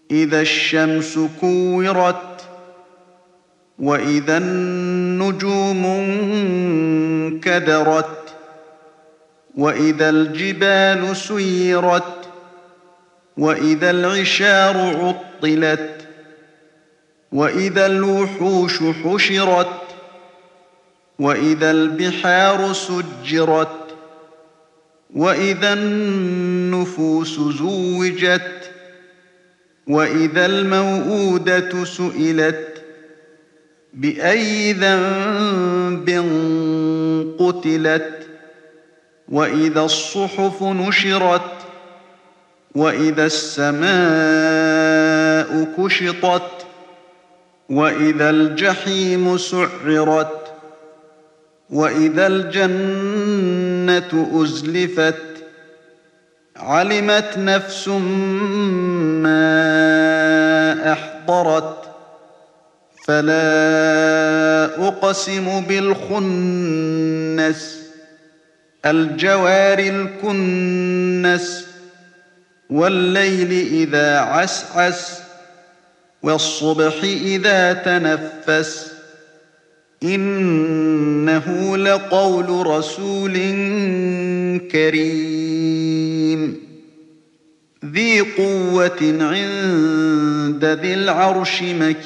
إذا الشمس كورت وإذا النجوم انكدرت وإذا الجبال سيرت وإذا العشار عطلت وإذا الوحوش حشرت وإذا البحار سجرت وإذا النفوس زوجت وإذا الموءودة سئلت بأي ذنب قتلت وإذا الصحف نشرت وإذا السماء كشطت وإذا الجحيم سعرت وإذا الجنة أزلفت علمت نفس ما أحضرت فلا أقسم بالخنس الجوار الكنس والليل إذا عسعس والصبح إذا تنفس إنه لقول رسول كريم ذي قوة عند ذي العرش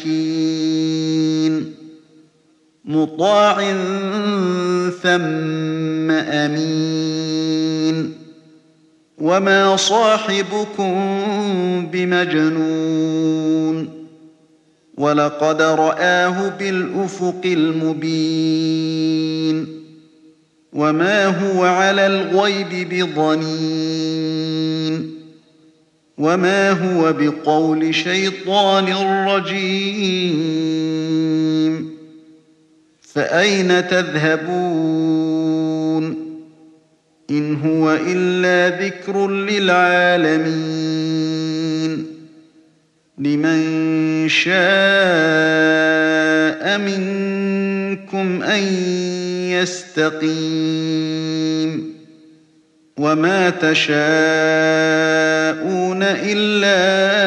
مكين مطاع ثم أمين وما صاحبكم بمجنون ولقد رآه بالأفق المبين وما هو على الغيب بضنين وما هو بقول شيطان رجيم فأين تذهبون إن هو إلا ذكر للعالمين لمن شاء منكم أن يستقيم وما تشاءون إلا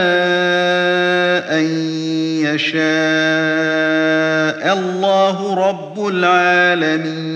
أن يشاء الله رب العالمين